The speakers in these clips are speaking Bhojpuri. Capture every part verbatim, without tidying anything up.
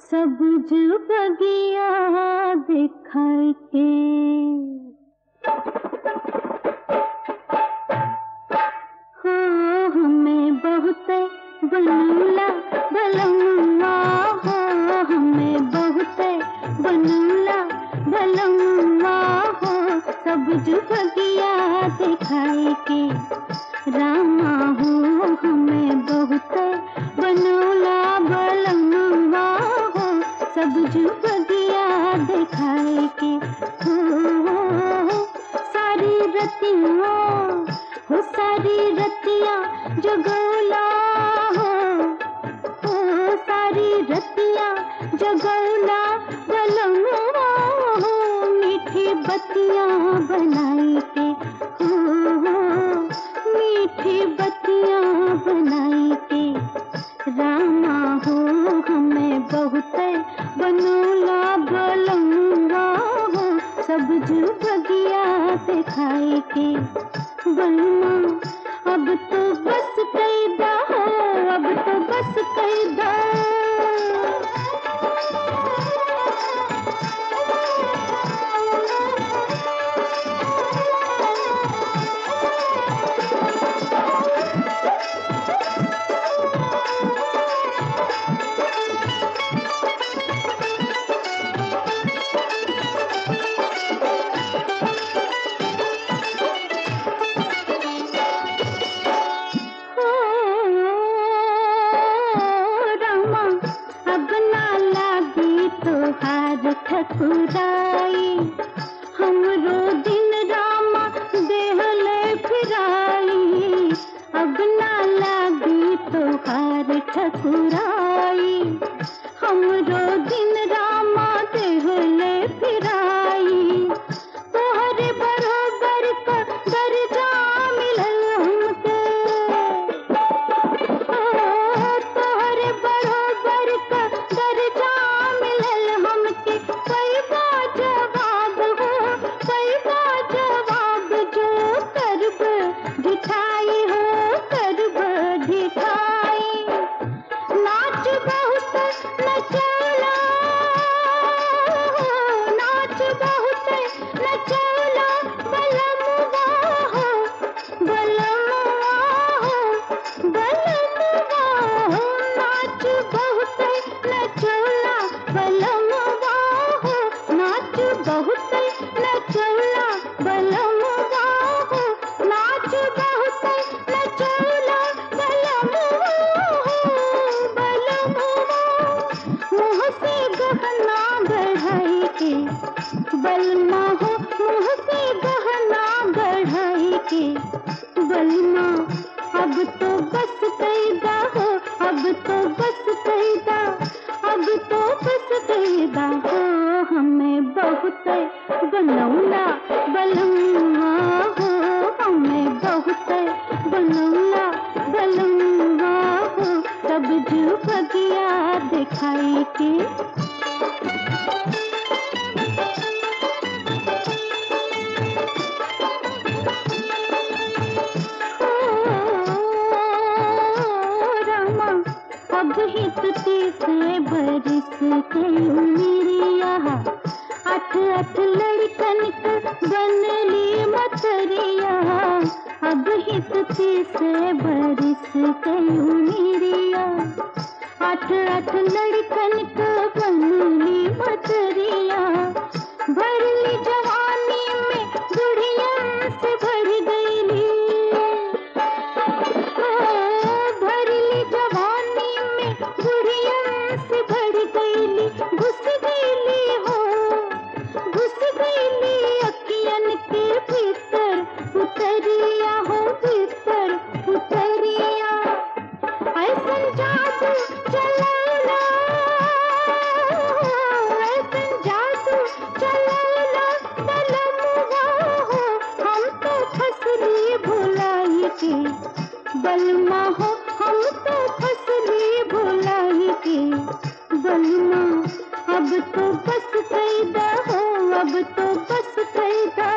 सबुज बगिया दिखाई के हो हमें बहुत बनूला भलम्मा हो हमें बहुत बनूला भलम्मा हो सबुज बगिया दिखाई के रामा हो हमें बहुत बनूला भलम्मा हो सबुज बगिया दिखाई के हो सारी रतिया हो सारी रतिया जगौला हो हो सारी रतिया जगौला भलम्मा हो मीठी बत्तियां बनाई के हो मीठी बत्तियां बनाई के रामा हो हमें बहुत बनूला भलम्मा हो सबुज बगिया दिखाई के बलमा अब तो बस कैदा हो अब तो बस कैदा ठकुराई हमरो दिन रामा देहले फिराई अब ना लागी तोहार ठकुराई हमरो दिन रामा देहले फिराई तोहरे बरोबर का दर्जा मिलल हमके तोहरे बरोबर का दर्जा मिलल हमके पैबा जवाब हो पैबा जवाब जो करब ढिठाई हो करब ढिठाई नाच बहुत नचौला नाच बहुत नचौला बलमुआ हो बलमुआ हो बलमुआ हो नाच बहुत नचौला बलमुआ हो नाच बहुत नचौला बलमुआ हो नाच बहुत नचौला बलमुआ हो बलमुआ मुँह से गहना गढ़ाई के बलमा हो मुँह से गहना गढ़ाई के बलमा अब तो बस कैदा हो अब तो बस कैदा अब तो बस कैदा हो हमें बहुत बनौला बलम्मा हो हमें बहुत बनौला बलम्मा हो सबुज बगिया दिखाई के अब हित तीसरे बरिस के उमिरिया अठ अठ लड़कन बनली मतरिया अब हित तीसरे बरिस के उमिरिया अठ अठ लड़कन बनली मतरिया भरली जवानी में बुढ़िया से भर गईली भरली जवानी में बुढ़िया से भर गईली घुस गईली हो घुस गईली अखियन के भीतर उतरिया हो भीतर उतरिया ऐसन जादू चलौला ऐसन जादू चलौला बलमुआ हो हम तो फसली भुलाई के बलमा हो हम तो फसली भुलाई के बलमा अब तो बस कैदा हो अब तो बस कैदा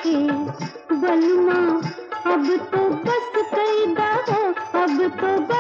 के बलमा अब तो बस कैदा हो, अब तो